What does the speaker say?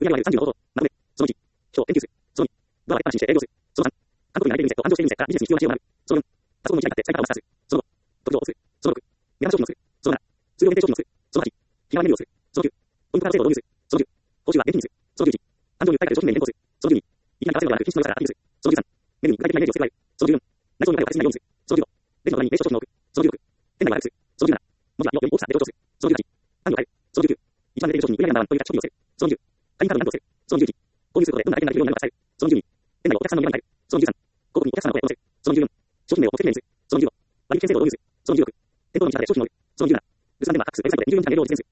売上は30の放送、まとめ、その1、表、研究数、その2、ドアで安心して営業する、その3、韓国に内定店と安城している店からビジネスに必要な仕様がある、その4、パソコンの1台買って最価を出す、その5、特徴をする、その6、メガ商品をする、その7、数量限定商品をする、その8、日替わりメニューをする、その9、ポイントカード制度を導入する、その10、報酬は現金にする、その11、安城に訴えられる商品名に変更する、その12、いきなり稼ぐのではなく品質の良さからアピールする、その13、メニューに具体的なイメージを付け加える、その14、内装の中では形にないようにする、その15、レジの裏に名刺商品を置く、その16、店内を配布する、その17、文字は色より大きさで強調する、その18、単位を変える、その19、一番出ている商品に売上ナンバーワンというキャッチコピーをつける、その20、会員カードに何とする、その21、購入することでどんなアイテムができるようになるか伝える、その22、店内をお客さんの見栄えに変える、その23、広告にお客さんの声を載せる、その24、商品名を目的名にする、その25、割引券制度を導入する、その26、店頭の道端で商品を売る、その27、物産では各種ウェブサイトで20分間営業を実現する。